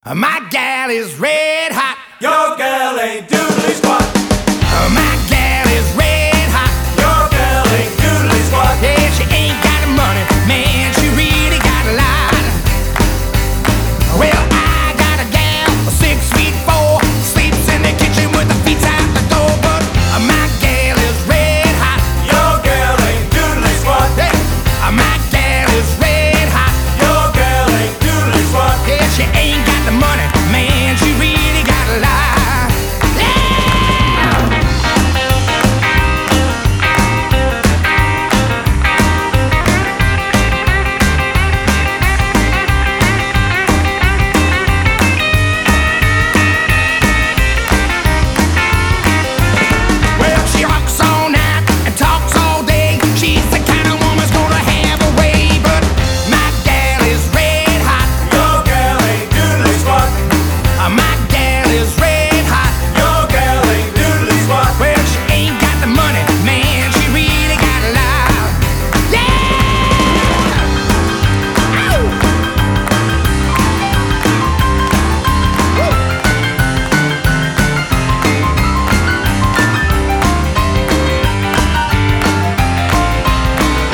My gal is red hot. Your gal ain't doodly squat. My gal is red hot. Your gal ain't doodly squat. Yeah, she ain't got the money, man, she really got a lot. Well, I got a gal, 6'4", sleeps in the kitchen with her feet out the door. But my gal is red hot. Your gal ain't doodly squat. Hey, my gal is red hot. Your gal ain't doodly squat. Yeah, she ain't got the money, man, she really got a lot. Yeah! Well, she rocks all night and talks all day. She's the kind of woman's gonna have a way. But my gal is red hot. Your gal ain't doodly squat. My gal is red hot. Your gal ain't doodly squat. Well, she ain't got the money, man, she really got a lot. Yeah! Ow!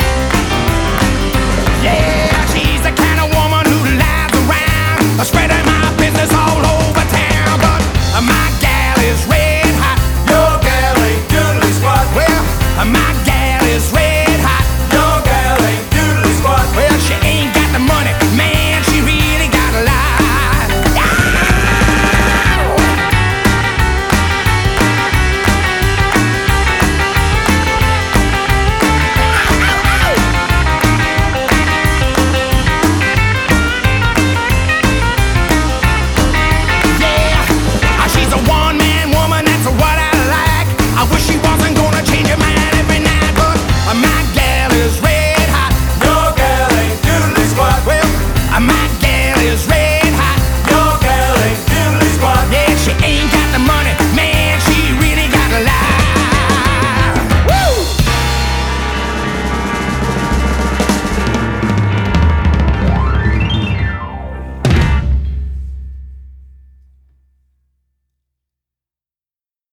Yeah, she's the kind of woman who lies around, spreading